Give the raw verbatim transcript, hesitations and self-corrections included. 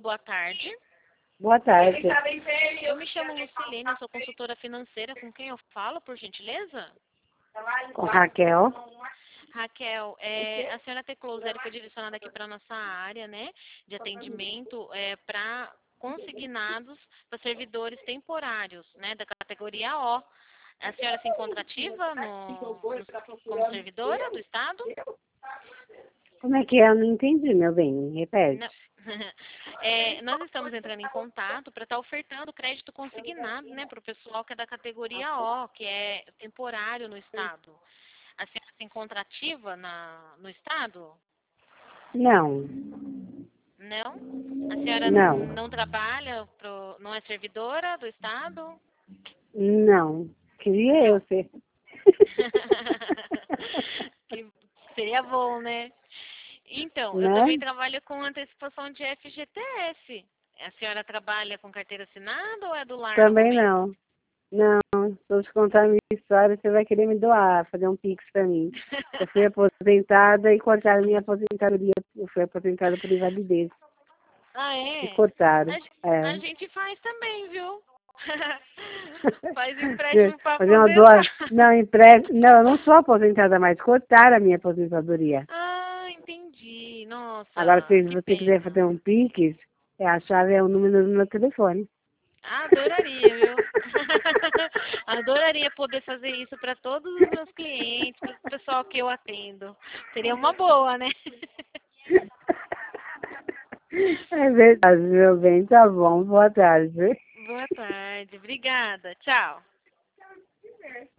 boa tarde. Boa tarde. Eu me chamo Lucilene, eu sou consultora financeira. Com quem eu falo, por gentileza? Com Raquel. Raquel, é, a senhora Teclouser foi direcionada aqui para a nossa área, né, de atendimento é, para consignados para servidores temporários, né, da categoria O. A senhora se encontra ativa no, no, como servidora do Estado? Como é que é? Eu não entendi, meu bem. Repete. Não. É, nós estamos entrando em contato para estar ofertando crédito consignado, né, para o pessoal que é da categoria O, que é temporário no Estado. A senhora se encontra ativa na, no Estado? Não. Não? A senhora Não. não trabalha, pro, não é servidora do Estado? Não. Queria eu Não. ser. Que seria bom, né? Então, eu também Né? trabalho com antecipação de F G T S. A senhora trabalha com carteira assinada ou é do lar no Também momento? não. Não. Se eu te contar a minha história, você vai querer me doar, fazer um pix pra mim. Eu fui aposentada e cortaram minha aposentadoria. Eu fui aposentada por invalidez. Ah, E é? cortaram. A, ge- a É. gente faz também, viu? Faz empréstimo para Fazer uma doa... aposentar. Não, empre... não, eu não sou aposentada mais. Cortaram a minha aposentadoria. Ah, entendi. Agora, Nossa, se que você quiser fazer pena. um Pix, é, a chave é o número do meu telefone. Ah, adoraria, viu? Adoraria poder fazer isso para todos os meus clientes, para o pessoal que eu atendo. Seria uma boa, né? É verdade, meu bem. Tá bom. Boa tarde. Boa tarde. Obrigada. Tchau.